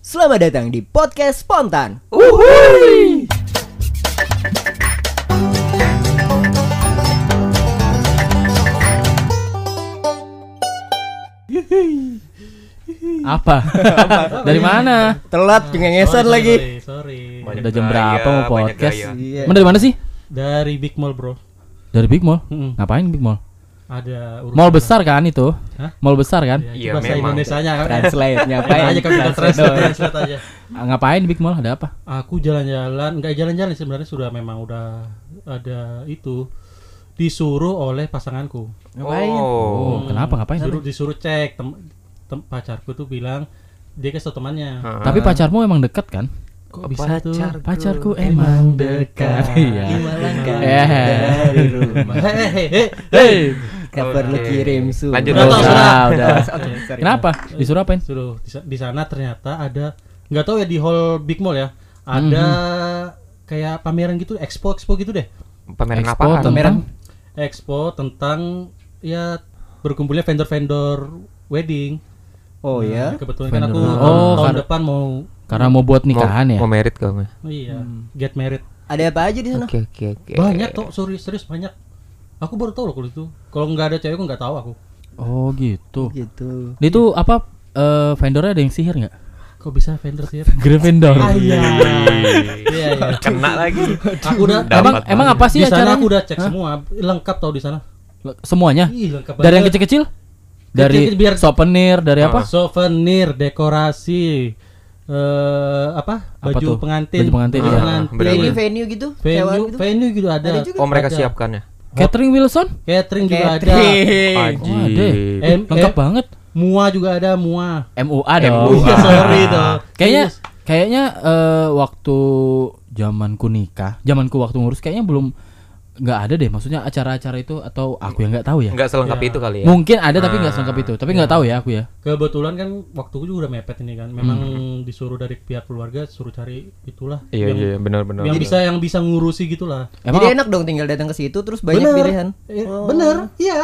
Selamat datang di Podcast Spontan. Uhuy. Apa? Dari mana? Telat cengengesan lagi. Sorry. Udah jam berapa mau podcast? Iya. Emang dari mana sih? Dari Big Mall, bro. Dari Big Mall? Mm-mm. Ngapain Big Mall? Ada urusan. Mall besar kan itu? Hah? Mall besar kan? Iya, bahasa memang. Indonesianya kan. Translate Apa ngapain? aja kan kita translate aja. Ngapain di Big Mall? Ada apa? Aku jalan-jalan, enggak jalan-jalan sebenarnya udah ada itu disuruh oleh pasanganku. Ngapain? Oh, kenapa ngapain? Disuruh cek pacarku tuh bilang dia kasih tau temannya. Tapi pacarmu emang dekat kan? Kok bisa tuh? Pacarku emang dekat. Iya. Dimalangkan Eh. dari rumah. Hei. Gak perlu kirim surat. Lanjut. Udah, Udah. Oke, sorry. Kenapa? Disuruh apain? Suruh di sana ternyata ada nggak tahu ya di hall Big Mall ya. Ada kayak pameran gitu, expo gitu deh. Pameran Expo apaan? tentang Expo tentang ya berkumpulnya vendor-vendor wedding. Oh ya. Kebetulan kan aku Vendor. Oh, tahun karena- depan mau karena mau buat nikahan ya. Mau merit kamu. iya, get married. Ada apa aja di sana? Oke. Banyak tuh, serius banyak. Aku baru tahu loh kalau itu. Kalau nggak ada cewek aku nggak tahu aku. Oh gitu. Gitu. Itu apa? Vendornya ada yang sihir nggak? Kok bisa vendor sih? Vendor. Iya. Iya. Kena lagi. Aku udah Dapat Emang apa sih di sana acaranya? aku udah cek semua, lengkap tau di sana. Semuanya? Ih, lengkap Dari yang banget. kecil-kecil? Dari Kecil-kecil biar- souvenir, dari apa? Souvenir, dekorasi, apa? Apa Baju tuh? pengantin. Baju pengantin, Baju iya. pengantin. Bener-bener. Venue gitu? Sewa Venue, gitu? venue gitu ada. Ada juga. Oh, mereka Ada. siapkan ya? Catering Wilson? Catering juga ada. Catering. Oh, ada. Em- Lengkap em- banget. Mua juga ada, mua. MUA dong. MUA. Iya, sorry tuh. Kayaknya waktu zamanku waktu ngurus kayaknya belum nggak ada deh. Maksudnya acara-acara itu atau aku yang nggak tahu ya. Enggak selengkap Iya. itu kali ya. Mungkin ada tapi nggak selengkap itu. Tapi nggak tahu ya aku ya. Kebetulan kan waktuku juga udah mepet ini kan. Memang disuruh dari pihak keluarga suruh cari itulah. Iya, benar-benar. Yang bisa ngurusi gitulah. Jadi Emang enak dong tinggal datang ke situ terus banyak Bener. pilihan. Oh. Bener, iya.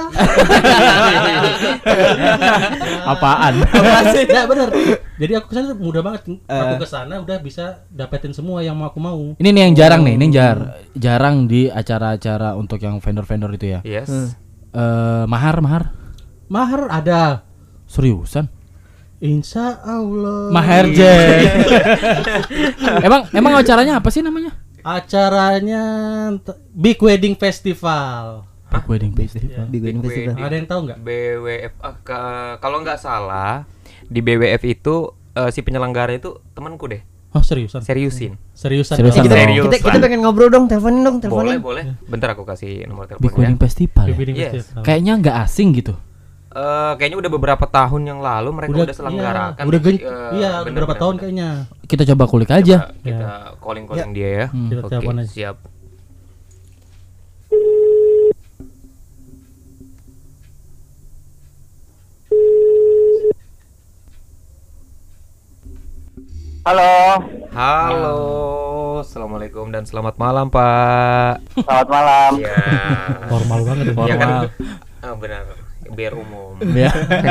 apaan? Ya bener. Jadi aku kesana mudah banget. Aku kesana udah bisa dapetin semua yang mau aku mau. Ini nih yang jarang nih. Ini jarang di acara-acara untuk yang vendor-vendor itu ya. Yes. Mahar. Mahar ada. Seriusan? Insya Allah. Mahar J. emang acaranya apa sih namanya? Acaranya Big Wedding Festival. Wedding Festival. Big Wedding Festival. Ada yang tahu nggak? BWF kalau nggak salah di BWF itu si penyelenggara itu temanku deh. Oh seriusan? Seriusin. Seriusan. Seriusan dong. dong. Serius Kita lah. pengen ngobrol dong, teleponin dong, teleponin. Boleh. Bentar aku kasih nomor Big teleponnya. Wedding Festival. Big Ya? Wedding Yes. Festival. Kayaknya nggak asing gitu. Kayaknya udah beberapa tahun yang lalu mereka udah selenggarakan. Iya, Iya, udah berapa tahun kayaknya. Kita coba kulik aja. Kita calling dia ya. Kita Oke, telepon aja. siap. Halo, assalamualaikum dan selamat malam Pak. Selamat malam. Ya, Formal banget. ya kan? Formal. Benar, biar umum. Ya.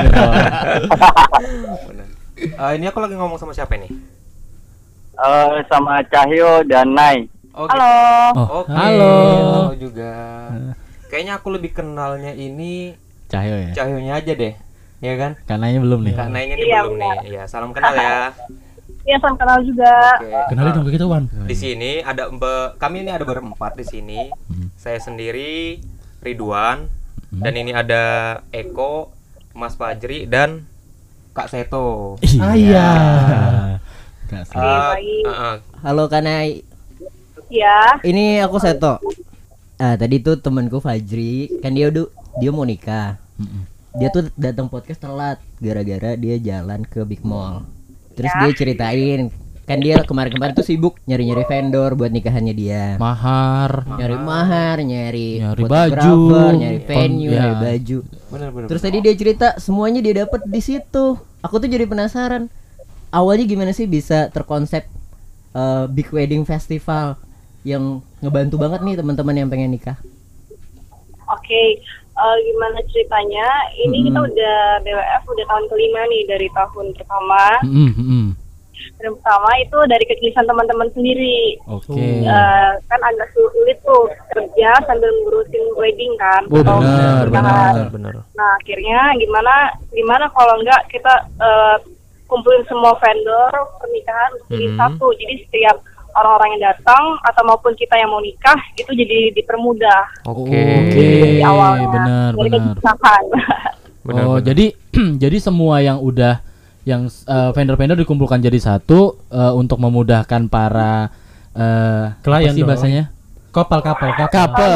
Benar. Ini aku lagi ngomong sama siapa nih? Sama Cahyo dan Nai. Oh, Halo. Oh, Oke, halo. halo juga. Kayaknya aku lebih kenalnya ini Cahyo ya. Cahyonya aja deh, ya kan? Kananya belum nih. Kak Naingnya nih Iya, belum benar. nih. Ya, salam kenal ya. Iya, salam kenal juga. Oke. Kenalin dong ke kita, Wan. Di sini ada kami ini ada berempat di sini. Saya sendiri, Ridwan, dan ini ada Eko, Mas Fajri dan Kak Seto. Iya. Nggak Oke, salah. baik. Halo Kanai, Ya. ini aku Seto. Tadi tuh temanku Fajri, kan dia mau nikah. Dia tuh datang podcast telat gara-gara dia jalan ke Big Mall. Terus dia ceritain, kan dia kemarin-kemarin tuh sibuk nyari-nyari vendor buat nikahannya dia. Mahar. Nyari mahar, nyari baju, fotografer, nyari venue, ya. nyari baju. Benar-benar. Terus tadi dia cerita semuanya dia dapat di situ. Aku tuh jadi penasaran. Awalnya gimana sih bisa terkonsep Big Wedding Festival yang ngebantu banget nih teman-teman yang pengen nikah. Oke. Gimana ceritanya? Ini kita udah BWF udah tahun kelima nih dari tahun pertama. Yang pertama itu dari kegelisahan teman-teman sendiri. Oke. Kan agak sulit tuh kerja sambil ngurusin wedding kan. Oh, atau benar, pernikahan. benar. Nah akhirnya gimana kalau enggak kita kumpulin semua vendor pernikahan jadi satu. Jadi setiap orang-orang yang datang atau maupun kita yang mau nikah itu jadi dipermudah. Oke. Di awalnya benar, dari benar. kesusahan. Benar, Oh, benar. jadi jadi semua yang udah vendor-vendor dikumpulkan jadi satu untuk memudahkan para Klien apa sih dong. bahasanya? Couple. Couple.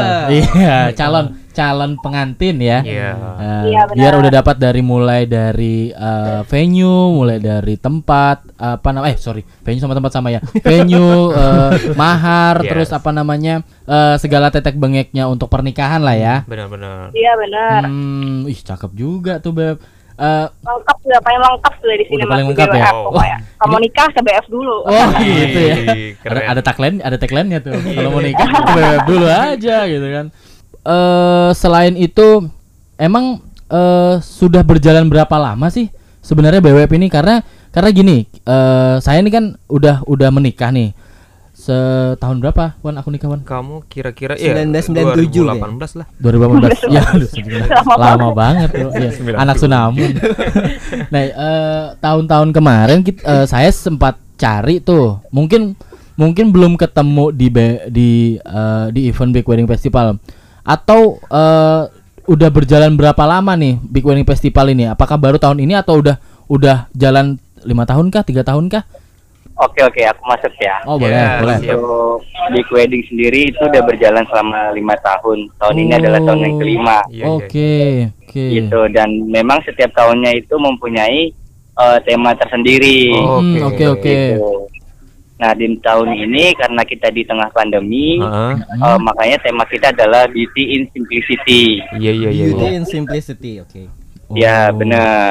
Iya, calon pengantin ya. Iya. Iya, benar. Biar udah dapat mulai dari venue, mulai dari tempat venue sama tempat sama ya. Venue, mahar, Yes. terus segala tetek bengeknya untuk pernikahan lah ya. Benar-benar. Iya benar. Ih cakep juga tuh Beb. Lengkap sudah paling lengkap sudah di sini Udah paling Mas, lengkap ya? BWF pokoknya. Kalau mau nikah ke BF dulu. Oh gitu ya. Keren. Ada tagline-nya tuh. Kalau mau nikah BWF dulu aja gitu kan. Selain itu emang sudah berjalan berapa lama sih sebenarnya BWF ini karena gini, saya ini kan udah menikah nih. Setahun berapa Wan aku nikah Wan? Kamu kira-kira 1997 2018 lah. 2018. Ya aduh, lama banget tuh. Ya, anak Sunamun. Nah, tahun-tahun kemarin saya sempat cari tuh. Mungkin belum ketemu di event Big Wedding Festival. Atau udah berjalan berapa lama nih Big Wedding Festival ini? Apakah baru tahun ini atau udah jalan 5 tahun kah? 3 tahun kah? Oke, aku masuk ya. Oh, boleh, Ya, boleh. siap. Untuk Big Wedding sendiri itu udah berjalan selama 5 tahun. Tahun ini adalah tahun yang kelima. Iya, iya. Oke. Gitu, dan memang setiap tahunnya itu mempunyai tema tersendiri. Oh, Oke. Gitu. Nah, di tahun ini karena kita di tengah pandemi, Heeh. makanya tema kita adalah Beauty in Simplicity. Iya. Beauty and simplicity, oke. Ya, benar.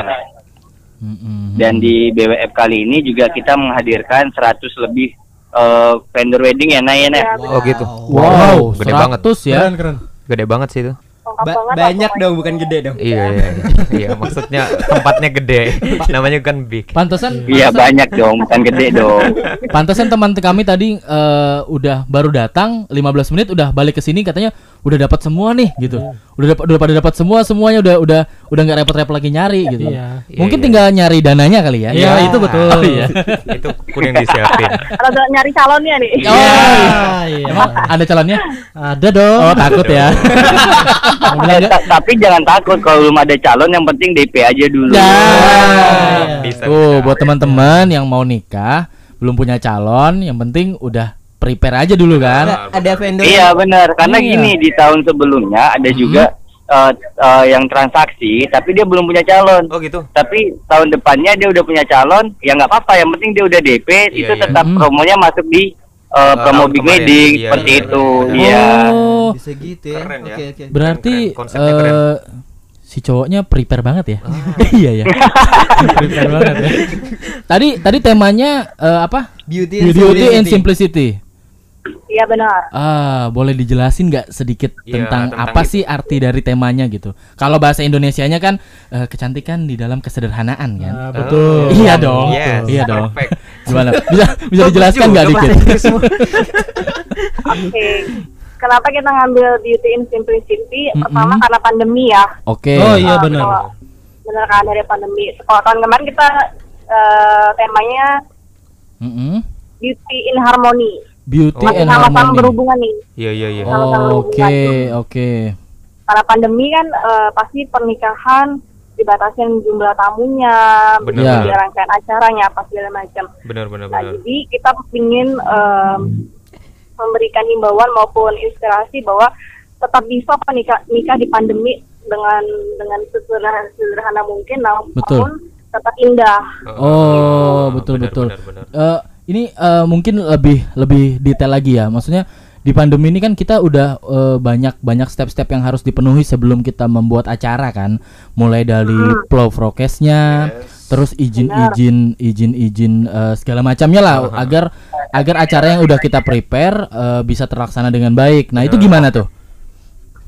Dan di BWF kali ini juga kita menghadirkan 100 lebih vendor wedding ya, Nay. Oh gitu. Wow, Gede banget. 100 ya. Keren. Gede banget sih itu. Banyak dong, bukan gede dong. Iya, maksudnya tempatnya gede. Namanya kan big. Pantesan Iya, banyak dong, bukan gede dong. Pantesan teman kami tadi udah baru datang 15 menit udah balik ke sini katanya udah dapat semua nih gitu. Udah pada dapat semuanya udah nggak repot-repot lagi nyari gitu. Iya. Mungkin Iya, tinggal nyari dananya kali ya. Iya, itu betul. Oh, iya. Itu kuning disiapin. Kalau udah nyari calonnya nih. Oh, Iya. emang ada calonnya? Ada dong. Oh, takut ya. Tapi jangan takut kalau belum ada calon, yang penting DP aja dulu. Nah, Bisa, tuh bisa. buat teman-teman yang mau nikah belum punya calon, yang penting udah prepare aja dulu kan. Ada vendor. Iya benar, karena Iya. gini di tahun sebelumnya ada juga yang transaksi, tapi dia belum punya calon. Oh gitu. Tapi tahun depannya dia udah punya calon, ya nggak apa-apa, yang penting dia udah DP, Iya, itu iya. tetap promonya masuk di promo tahun Big kemarin. Wedding, Iya, seperti iya, itu. benar. Iya. Oh, Bisa gitu ya. Keren ya. Oke. berarti Keren, konsepnya keren. si cowoknya prepare banget ya. Iya ya. Prepare banget ya. Tadi temanya apa? Beauty Beauty and simplicity. Iya benar. Boleh dijelasin nggak sedikit Iya, tentang tentang apa itu. sih arti dari temanya gitu? Kalau bahasa Indonesianya kan kecantikan di dalam kesederhanaan kan? Betul. Iya dong. Yes, Iya dong. perfect. Gimana? Bisa dijelaskan nggak dikit? Oke. Kenapa kita ngambil Beauty in Simplicity? Pertama Mm-mm. karena pandemi ya. Oke. Oh iya Eh, benar. kalau- Benar kan, dari pandemi. Kalau tahun kemarin kita temanya Mm-mm. Beauty in Harmony. Beauty Oh. Masih and sama-sama harmony. berhubungan nih. Iya. sama-sama Oke, berhubungan. oke. Karena pandemi kan pasti pernikahan dibatasin jumlah tamunya, Benar, Iya. begitu rangkaian acaranya, apa segala macam. Benar. Nah, jadi kita ingin memberikan himbauan maupun inspirasi bahwa tetap bisa nikah di pandemi dengan sederhana mungkin, namun Betul. tetap indah. Oh, betul. Benar. Ini mungkin lebih detail lagi ya. Maksudnya di pandemi ini kan kita udah banyak step-step yang harus dipenuhi sebelum kita membuat acara kan. Mulai dari flow prokesnya, terus izin segala macamnya lah agar acara yang udah kita prepare bisa terlaksana dengan baik. Nah, itu gimana tuh?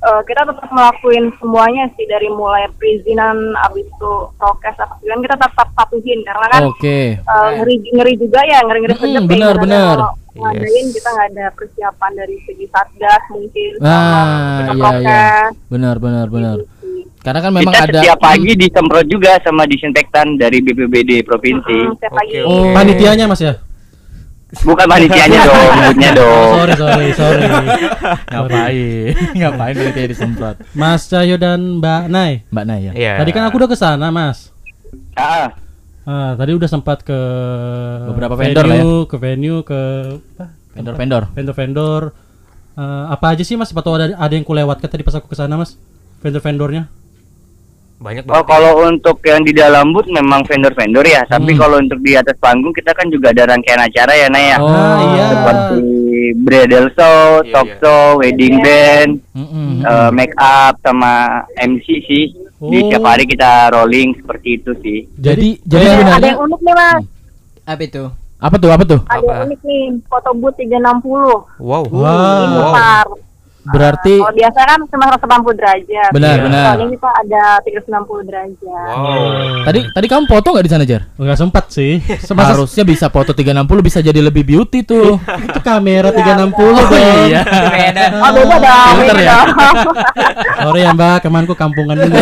kita tetap ngelakuin semuanya sih, dari mulai perizinan, abis itu prokes apa segala kita tetap patuhin karena kan Oke. ngeri juga ya, ngeri sedap benar. kalau ngadain kita nggak ada persiapan dari segi satgas mungkin Nah, sama iya. Benar. Karena kan memang kita ada setiap pagi disemprot juga sama disinfektan dari BPBD provinsi. setiap pagi. Oke. Panitianya Mas ya? Bukan panitianya dong, moodnya dong. Sorry. ngapain berarti disemprot. Mas Cahyo dan Mbak Nay. Mbak Naya. Iya. Tadi kan aku udah ke sana, Mas. Ah, Tadi udah sempat ke Beberapa vendor lah ya. ke venue, ke Vendor-vendor. vendor-vendor. Apa aja sih Mas? Sepatu ada yang kulewatkan tadi pas aku ke sana, Mas. Vendor-vendornya. Banyak oh banget. kalau untuk yang di dalam booth memang vendor-vendor ya, tapi kalau untuk di atas panggung kita kan juga ada rangkaian acara ya, Naya. Iya. Seperti bridal show, Iya, talk iya. show, wedding band, Mm-mm. make up sama MC sih. Di setiap hari kita rolling seperti itu sih. Jadi Ada sebenarnya yang unik nih Mas, Apa itu? apa tuh? ada Apa? yang unik nih, foto booth 360 Wow. ini besar. berarti Kalau biasa kan cuma 180 derajat. Benar, Iya. benar. Kalau ini kita ada 360 derajat. Wow. Tadi kamu foto nggak di sana, Jar? nggak sempat sih. Harusnya bisa foto 360 bisa jadi lebih beauty tuh. Itu kamera 360 dong. Iya. Beda. Oh beda dong, Filter beda ya? dong. Sorry ya Mbak, kemanku kampungan juga.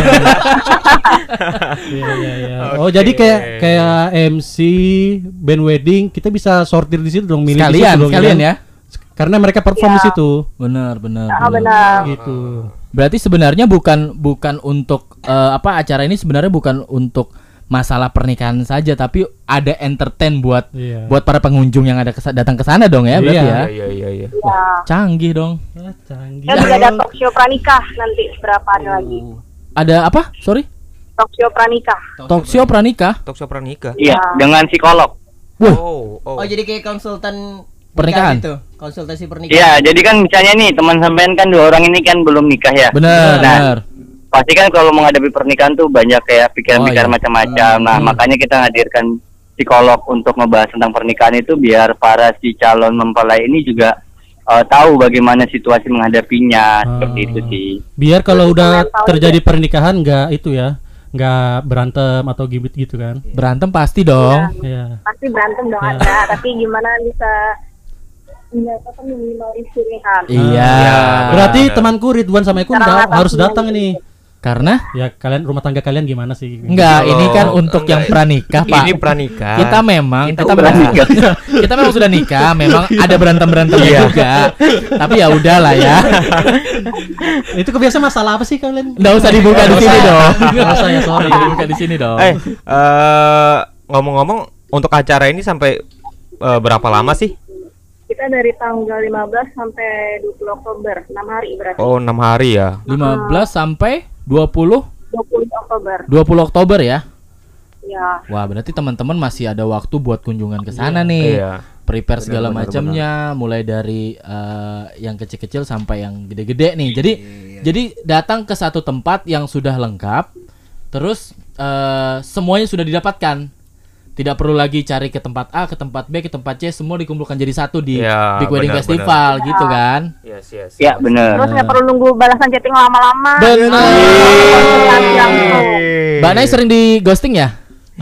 Iya. Oh, jadi kayak MC band wedding kita bisa sortir di situ dong, milih di situ dong. Sekalian ya. Karena mereka perform di Iya. situ. Benar. Benar. Gitu. Berarti sebenarnya bukan untuk acara ini sebenarnya bukan untuk masalah pernikahan saja, tapi ada entertain buat Iya. buat para pengunjung yang datang ke sana dong ya, berarti Iya. ya. Iya. Ya. Canggih dong. Canggih. Kita juga ada talk show pranikah nanti berapa hari lagi. Ada apa? Sorry? Talk show pranikah. Talk show pranikah. Talk show pranikah. Iya, Ya. dengan psikolog. Wah, Oh. Oh, jadi kayak konsultan Pernikahan? nikah gitu. Konsultasi pernikahan. Iya, jadi kan misalnya nih teman sampean kan 2 orang ini kan belum nikah ya. benar. Nah, pasti kan kalau menghadapi pernikahan tuh banyak kayak Oh, pikiran-pikiran iya. macam-macam. Nah, makanya kita hadirkan psikolog untuk ngebahas tentang pernikahan itu biar para si calon mempelai ini juga tahu bagaimana situasi menghadapinya, seperti itu sih. Biar kalau udah Tahu terjadi pernikahan nggak itu ya, nggak berantem atau gibit gitu kan. Berantem pasti dong. Iya. Pasti berantem dong ada, tapi gimana bisa minimalisir nih kan. Iya. Berarti benar. temanku Ridwan sama Eko Cara harus ngatasinya datang gitu. nih. Karena Ya kalian rumah tangga kalian gimana sih? enggak, Kalau- ini kan untuk yang enggak, pranikah, Pak. Ini pranikah. Kita memang Kita kita udah memang nikah. kita memang sudah nikah, memang ada berantem-berantemnya juga. Tapi ya udahlah ya. Itu kebiasaan masalah apa sih kalian? Enggak usah dibuka di sini dong. Nggak usah ya, sorry. Nggak dibuka di sini dong. Ngomong-ngomong untuk acara ini sampai berapa lama sih? Kita dari tanggal 15 sampai 20 Oktober, 6 hari berarti. Oh, 6 hari ya. 15 sampai 20 20 Oktober. 20 Oktober ya. Ya. Wah, berarti teman-teman masih ada waktu buat kunjungan ke sana nih. Iya. Prepare Benar, segala benar, macamnya, mulai dari yang kecil-kecil sampai yang gede-gede nih. Jadi datang ke satu tempat yang sudah lengkap, terus semuanya sudah didapatkan. Tidak perlu lagi cari ke tempat A, ke tempat B, ke tempat C, semua dikumpulkan jadi satu di Ya, Big Wedding benar, Festival gitu kan. Yes. Ya, benar. Terus nggak perlu nunggu balasan chatting lama-lama. Benar. Langsung. Mbak Nay sering di ghosting ya?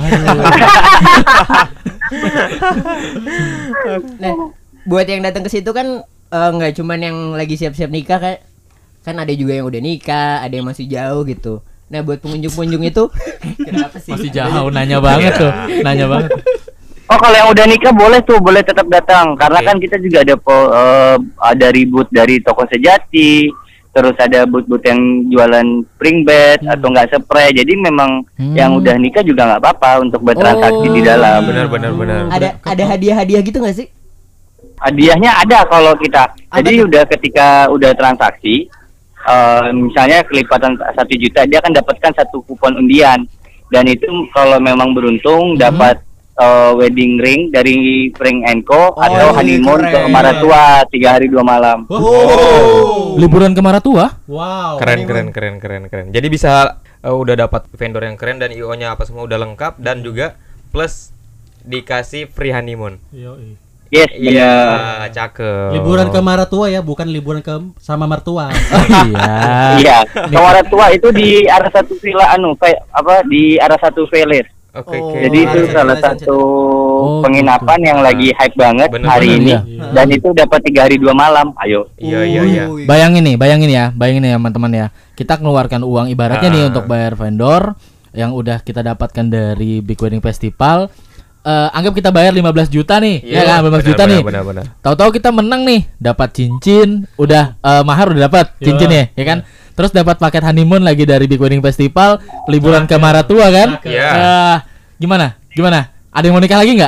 Nah, buat yang datang ke situ kan nggak cuman yang lagi siap-siap nikah kan ada juga yang udah nikah, ada yang masih jauh gitu. Nah, buat pengunjung-pengunjung itu kenapa sih? Masih jauh, nanya banget tuh. Nanya banget. Oh, kalau yang udah nikah boleh tetap datang karena Oke. kan kita juga ada ribut dari toko sejati, terus ada booth-booth yang jualan spring bed atau nggak spray. Jadi memang yang udah nikah juga nggak apa-apa untuk bertransaksi di dalam. Benar. Ada hadiah-hadiah gitu nggak sih? Hadiahnya ada kalau kita. Jadi udah ketika udah transaksi, misalnya kelipatan 1 juta, dia akan dapatkan 1 kupon undian. Dan itu kalau memang beruntung dapat wedding ring dari Pring Co atau honeymoon ke keren. Maratua 3 hari 2 malam. Liburan ke Maratua? Wow. Keren. Jadi bisa udah dapat vendor yang keren dan IO-nya apa semua udah lengkap dan juga plus dikasih free honeymoon. Yoi. Yes, Iya, benar. cakep. Liburan ke Maratua ya, bukan liburan ke sama mertua. Iya. Iya, Kawara Tua itu di arah satu villa di arah satu village. Oke, Oh, oke. Jadi itu Sunset, salah Sunset. satu Oh, penginapan yang lagi hype banget Bener, hari bener, ini. iya. Dan itu dapat 3 hari 2 malam. Ayo. Iya, iya, iya. Bayangin ya teman-teman ya. Kita keluarkan uang ibaratnya nih untuk bayar vendor yang udah kita dapatkan dari Big Wedding Festival. Anggap kita bayar 15 juta nih, ya kan? 15 juta nih. Benar. Tahu-tahu kita menang nih, dapat cincin, udah mahar udah dapat cincin ya kan? Terus dapat paket honeymoon lagi dari Big Wedding Festival, liburan ke Maratua kan? Iya. Gimana? Ada yang mau nikah lagi nggak?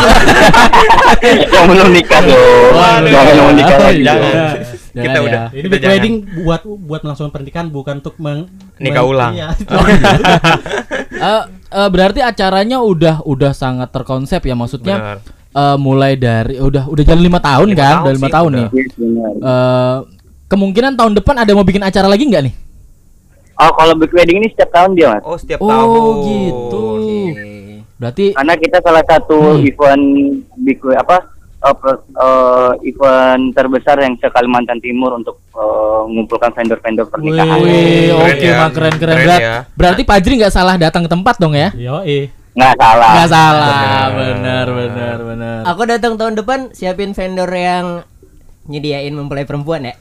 Yang belum nikah dong. Jangan mau nikah lagi. Kita udah. Ini Kita big jangan. wedding buat melangsungkan pernikahan, bukan untuk Nikah ulang. Iya, itu. Berarti acaranya udah sangat terkonsep ya, maksudnya Benar. mulai dari udah jalan 5 tahun 5 kan? tahun Udah 5 sih, tahun udah. nih. Yes, benar. Kemungkinan tahun depan ada mau bikin acara lagi nggak nih? Oh, kalau big wedding ini setiap tahun dia, Mas. Oh, setiap Oh, tahun. gitu. Berarti Karena kita salah satu event big event terbesar yang se Kalimantan Timur untuk mengumpulkan vendor-vendor pernikahan. wih, Keren oke, ya. Mak, keren. Keren ya. Berarti Fajri nggak salah datang ke tempat dong ya? Yoi. Nggak salah. Nggak salah, benar. Aku datang tahun depan siapin vendor yang nyediain mempelai perempuan ya.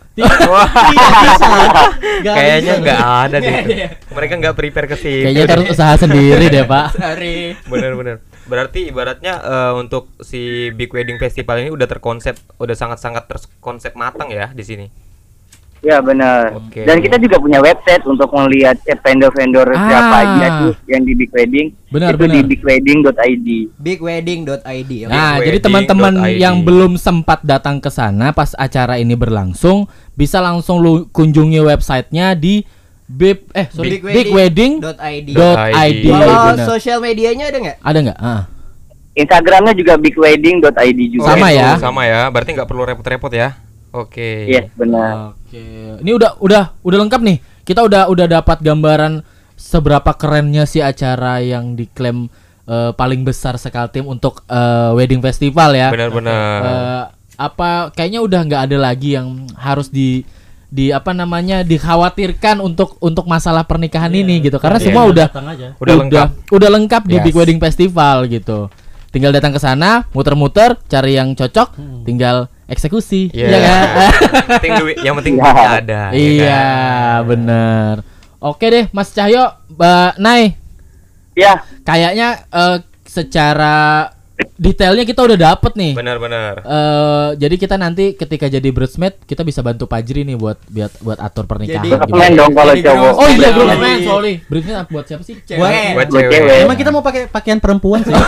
Kayaknya nggak ada deh. Mereka nggak prepare ke situ. Kayaknya harus usaha sendiri deh Pak. Sorry. Bener. Berarti ibaratnya untuk si Big Wedding Festival ini udah terkonsep, udah sangat-sangat terkonsep matang ya di sini. Ya benar. Oke. Dan kita juga punya website untuk melihat vendor-vendor siapa aja tuh yang di big wedding. Benar, itu di benar. bigwedding.id. Bigwedding.id. Oke. Nah, jadi Wedding.id. teman-teman yang belum sempat datang ke sana pas acara ini berlangsung, bisa langsung lu kunjungi websitenya di bigwedding.id. Bigwedding.id. Kalau Benar. sosial medianya ada nggak? Ada nggak? Instagramnya juga bigwedding.id juga. Sama Oke, ya? Sama ya. Berarti nggak perlu repot-repot ya. Oke. Yes, benar. Oke. Ini udah lengkap nih. Kita udah dapat gambaran seberapa kerennya si acara yang diklaim paling besar Sekaltim untuk wedding festival ya. Benar-benar. Apa kayaknya udah nggak ada lagi yang harus dikhawatirkan untuk masalah pernikahan ini gitu. Karena Iya, semua iya. udah Datang aja. udah lengkap di Yes. Big Wedding Festival gitu. Tinggal datang ke sana, muter-muter, cari yang cocok, tinggal eksekusi. Iya. Iya kan? Yang penting Ya. duitnya ada. ya Iya, kan? bener. Oke deh, Mas Cahyo, Mbak Nay, Ya, kayaknya secara detailnya kita udah dapet nih. Benar-benar. Jadi kita nanti ketika jadi bridesmaid kita bisa bantu Fajri nih buat atur pernikahan. Jadi- gimana? groomsmen dong kalau Jadi cowok. Oh iya, Jadi- groomsman, sorry. Bridesmaid buat siapa sih? Cewek. Buat Buat cewek. cewek. Emang kita mau pakai pakaian perempuan sih.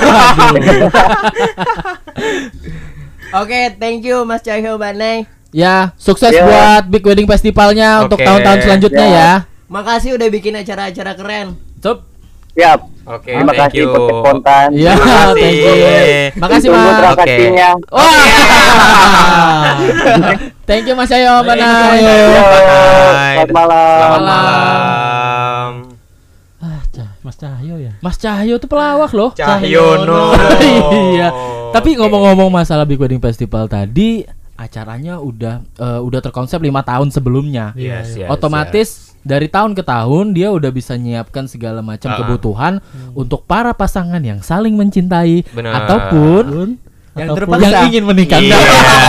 Oke, thank you Mas Cahyo Banai. Ya, sukses Ya. buat Big Wedding Festivalnya untuk Oke. tahun-tahun selanjutnya Ya. ya. Makasih udah bikin acara-acara keren. Sup. Siap. Oke, Terima thank kasih you. buat spontan. Iya, Terima kasih. thank you. Makasih, Tunggu Mas. transaksinya. Wah. Thank you Mas Cahyo Banai. Yo, Bye. selamat malam. Selamat malam. Mas Cahyo ya. Mas Cahyo tuh pelawak loh. Cahyono. Iya. Tapi ngomong-ngomong masalah Big Wedding Festival tadi, acaranya udah terkonsep 5 tahun sebelumnya. Yes, yes, Otomatis dari tahun ke tahun dia udah bisa nyiapkan segala macam kebutuhan untuk para pasangan yang saling mencintai Benar. ataupun Yang Ataupun- terpaksa. yang ingin menikah. Iya.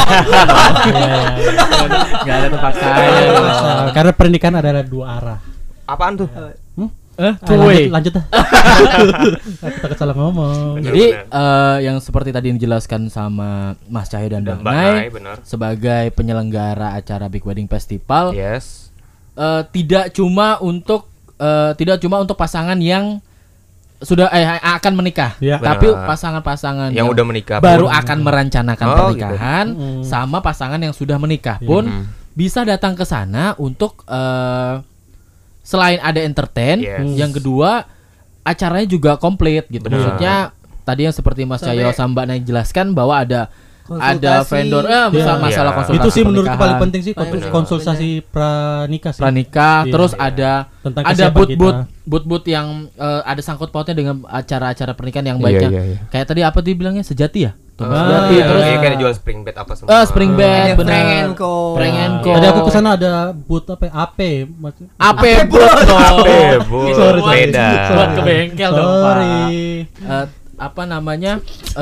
Nggak ada terpaksaan. Karena pernikahan adalah 2 arah. Apaan tuh? Two way. Lanjut dah. Kita salah ngomong. Bener, Jadi bener. yang seperti tadi yang dijelaskan sama Mas Cahyo dan Bang Bang Nay, Nay, bener. sebagai penyelenggara acara Big Wedding Festival, Yes. tidak cuma untuk pasangan yang sudah akan menikah, Ya. tapi Benar. pasangan-pasangan Yang udah menikah baru pun. akan merencanakan Oh, pernikahan sama pasangan yang sudah menikah pun bisa datang ke sana untuk selain ada entertain, Yes. yang kedua acaranya juga komplit gitu. Benar. Maksudnya tadi yang seperti Mas Sampai Cahyo sama Mbak Nay jelaskan bahwa ada Konsultasi. vendor Iya. masalah Iya. konsultasi Itu sih menurutku pernikahan, paling penting sih Benar. konsultasi pranikah sih. pranikah, Iya. terus Iya. ada Tentang ada kesiapan booth yang ada sangkut pautnya dengan acara-acara pernikahan yang baiknya. Iya, iya, iya. Kayak tadi apa dia bilangnya sejati ya? tumbas jati terus kayak jual spring bed apa semua. spring Ada bed bener. Frank and Co. Frank and Co. Tadi aku kesana ada booth apa ya? AP. AP bot dong. Bot. Sorry. Beda. Buat ke bengkel dong, Pak. Sorry. Apa namanya?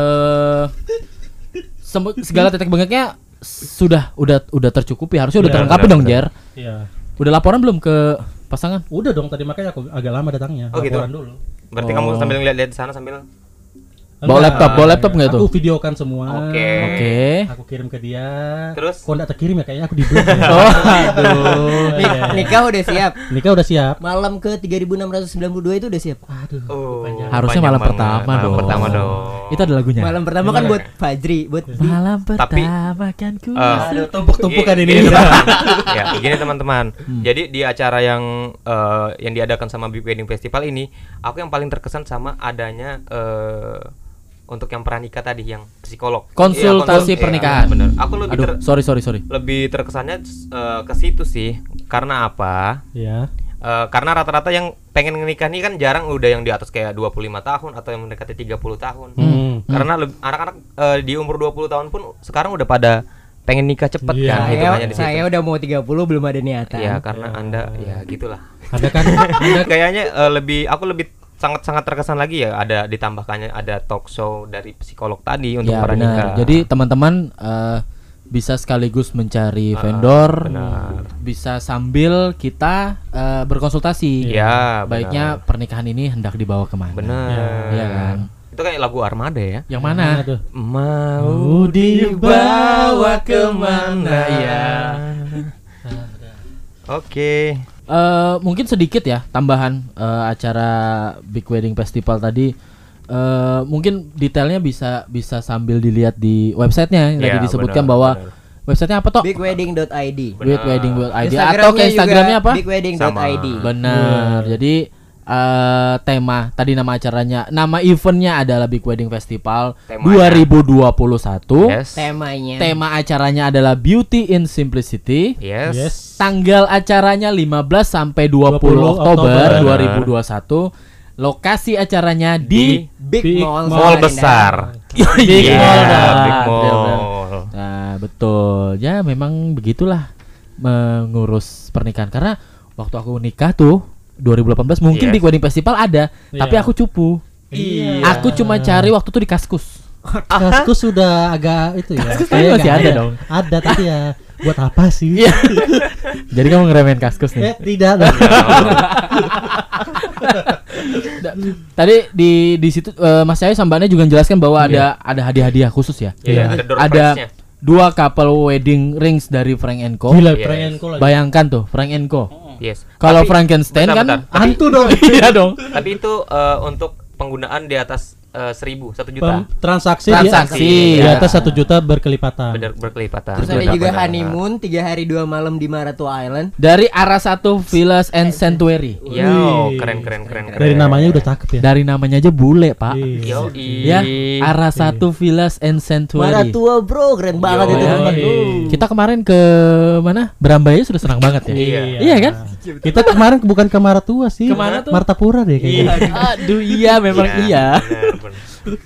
Segala titik bengeknya udah tercukupi, harusnya udah Iya, terlengkapi benar, dong, benar. Jer. Iya. Udah laporan belum ke pasangan? Udah dong, tadi makanya aku agak lama datangnya. Oh, gitu. Laporan dulu. Berarti kamu sambil ngeliat-liat di sana sambil Bawa laptop nggak tuh? Aku videokan semua. Oke. Aku kirim ke dia. Terus? Kok enggak terkirim ya? Kayaknya aku di blok. Oh, aduh. Nikah udah siap. Nikah udah siap. Malam ke 3692 itu udah siap. Aduh. Harusnya malam pertama Malam dong. pertama dong. Itu ada lagunya. Malam pertama kan buat Fajri, buat Malam Tapi- pertama kan ku. Aduh, tumpuk-tumpukan Gini, ini. teman-teman. Ya, begini teman-teman. Jadi di acara yang diadakan sama Big Wedding Festival ini, aku yang paling terkesan sama adanya untuk yang pranikah tadi yang psikolog. Konsultasi Iya, pernikahan. bener. Aku lebih Aduh, sorry. lebih terkesannya ke situ sih. Karena apa? Iya. Karena rata-rata yang pengen menikah ini kan jarang udah yang di atas kayak 25 tahun atau yang mendekati 30 tahun. Karena anak-anak di umur 20 tahun pun sekarang udah pada pengen nikah cepet Iya. kan hitungannya di situ. Saya udah mau 30 belum ada niatan. Ya karena Anda ya gitulah. Ada kan? Kayaknya aku lebih sangat terkesan lagi ya ada ditambahkannya ada talk show dari psikolog tadi untuk Ya para benar. nikah. Jadi teman-teman bisa sekaligus mencari vendor, benar. bisa sambil kita berkonsultasi. Iya, Baiknya benar. pernikahan ini hendak dibawa kemana? Benar. Iya kan? Itu kayak lagu Armada ya. Yang mana? tuh? Mau dibawa kemana ya? Oke. Mungkin sedikit ya tambahan acara Big Wedding Festival tadi. Mungkin detailnya bisa sambil dilihat di websitenya yang tadi Iya, disebutkan benar, bahwa benar. websitenya apa toh? Bigwedding.id. Bigwedding.id atau ke Instagramnya apa? Bigwedding.id. Benar. Jadi tema tadi nama eventnya adalah Big Wedding Festival Temanya. 2021. Yes. Tema acaranya adalah Beauty in Simplicity. Yes. Yes. Tanggal acaranya 15 sampai 20 20 Oktober Oktober. 2021. Lokasi acaranya di Big Mall. Mall besar. Big Iya, Mall. Big Ya, Mall. benar. Nah, betul. Ya memang begitulah mengurus pernikahan karena waktu aku nikah tuh 2018 mungkin Yes. Big Wedding Festival ada, tapi Iya. aku cupu. Iya. Aku cuma cari waktu tuh di Kaskus. Kaskus sudah agak itu ya. Kaskus Kayaknya masih nggak ada dong. Ada tapi ya buat apa sih? Iya. Jadi kamu ngeremehin Kaskus nih. Tidak dong. Tadi di situ Mas Cahyo sambannya juga menjelaskan bahwa ada hadiah-hadiah khusus ya. Iya, ada door Ada prize-nya. 2 couple wedding rings dari Frank & Co. Gila, Yes. Frank & Co lagi. Bayangkan tuh Frank & Co. Yes. Kalau Tapi- Frankenstein bentar, kan bentar. Tapi- Hantu dong. iya dong. Tapi itu untuk penggunaan di atas 1 juta. Transaksi Transaksi, di ya. atas 1 juta berkelipatan. Bener berkelipatan. Terus ada Benar, juga benar, honeymoon 3 hari 2 malam di Maratu Island. Dari arah 1 Villas and Sanctuary. benar. Yo, Wih. keren. Dari namanya udah cakep ya. Dari namanya aja bule, Pak. Iya. Yo, Ya, arah 1 Villas and Sanctuary. Maratua bro, keren banget itu Yo, tempat. Kita kemarin ke mana? Berambaya sudah senang banget ya. Iya kan? Kita kemarin bukan ke Maratua sih. Kemana tuh? Martapura deh kayaknya. Aduh iya memang iya. Benar.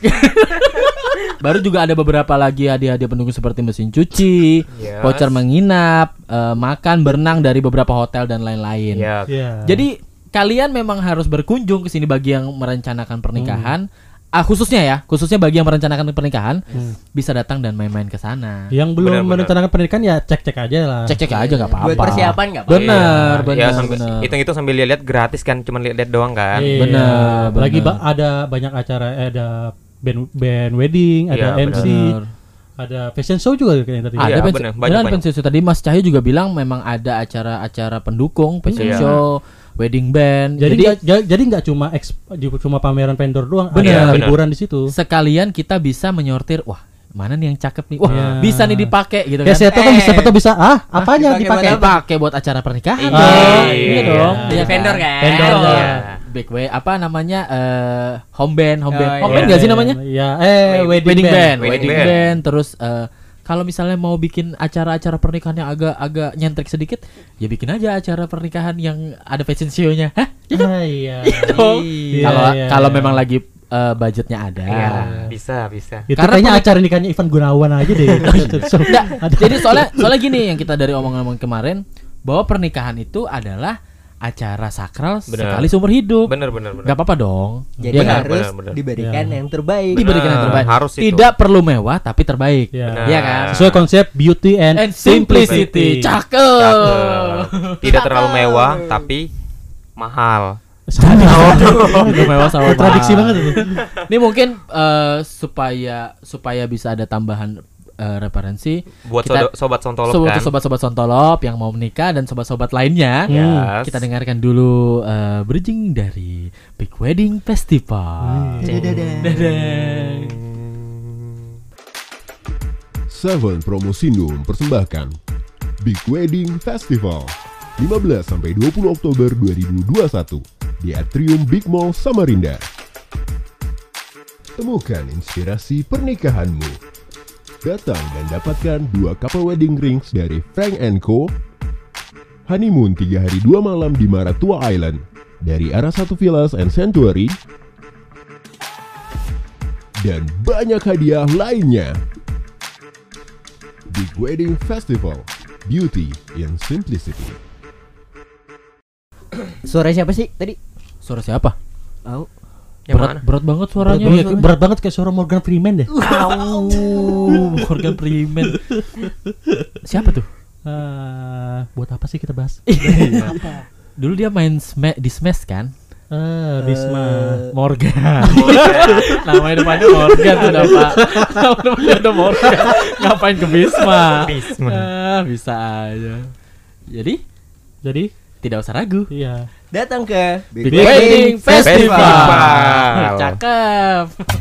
Baru juga ada beberapa lagi hadiah-hadiah pendukung seperti mesin cuci, Yes. voucher menginap, makan, berenang dari beberapa hotel dan lain-lain. Ya. Iya. Jadi kalian memang harus berkunjung ke sini bagi yang merencanakan pernikahan. Khususnya bagi yang merencanakan pernikahan bisa datang dan main-main ke sana. Yang belum Benar, benar. merencanakan pernikahan ya cek-cek aja lah. Cek-cek aja nggak apa-apa. Buat persiapan nggak apa-apa. Bener, Iya. bener, Ya, sambil bener. hitung-hitung sambil lihat gratis kan, cuma lihat doang kan. Iya. Benar, Lagi benar. ada banyak acara, ada band wedding, ada Iya, MC, benar. ada fashion show juga kayaknya tadi. Ada Iya, pensi- bener, beneran banyak. pensi show. Tadi Mas Cahyo juga bilang memang ada acara-acara pendukung, fashion Iya. show, wedding band. Jadi nggak cuma pameran vendor doang, Benar, ada benar. hiburan di situ. sekalian kita bisa menyortir, wah mana nih yang cakep nih, wah Iya. bisa nih dipakai gitu Ya kan. saya tahu kan siapa tahu bisa apanya dipakai dipakai. Pakai buat acara pernikahan. Iya. dong. Iya. Iya dong. Jadi Iya vendor kan? Vendor. Iya. Iya. Big way apa namanya home band Oh, home iya. band nggak sih namanya Ya, wedding band Wedding band. terus kalau misalnya mau bikin acara-acara pernikahan yang agak nyentrik sedikit ya bikin aja acara pernikahan yang ada fashion show-nya. Hah? Iya. Dong. Iya, Kalau iya, kalau iya. memang lagi budgetnya ada. Iya, bisa. Itu Karena kayaknya acara nikahnya Ivan Gunawan aja deh. Nggak, jadi soalnya gini yang kita dari omongan kemarin bahwa pernikahan itu adalah acara sakral Benar. sekali seumur hidup. Bener. Gak apa-apa dong. Jadi Iya kan? harus Benar. diberikan yang terbaik. Diberikan yang Nah, terbaik. harus itu. Tidak perlu mewah tapi terbaik. Ya. Iya kan? Sesuai konsep beauty and And simplicity. Cakep. Cakep. Tidak terlalu mewah tapi mahal. Gak mewah sama Kontradiksi mahal. banget itu. Ini mungkin supaya bisa ada tambahan referensi Buat kita- sobat Sontolop kan. sobat-sobat Sontolop yang mau menikah dan sobat-sobat lainnya. Yes. Kita dengarkan dulu bridging dari Big Wedding Festival. Dadah. Seven Promosindo mempersembahkan Big Wedding Festival 15-20 Oktober 2021 di Atrium Big Mall Samarinda. Temukan inspirasi pernikahanmu. Datang dan dapatkan 2 couple wedding rings dari Frank & Co. Honeymoon 3 hari 2 malam di Maratua Island dari Arasatu Villas and Sanctuary. Dan banyak hadiah lainnya. Big Wedding Festival, Beauty in Simplicity. Suara siapa sih tadi? Suara siapa? Tahu. Yang mana? Berat banget suaranya. Berat banget kayak suara Morgan Freeman deh. Morgan Freeman. Siapa tuh? Buat apa sih kita bahas? Dulu dia main di Smash kan? Bisma. Morgan. Nama depannya Morgan tuh udah Pak. Nama depannya udah Morgan. Ngapain ke Bisma? Bisa aja. Jadi tidak usah ragu. Iya. Datang ke Big Wedding Festival. Festival. Cakep.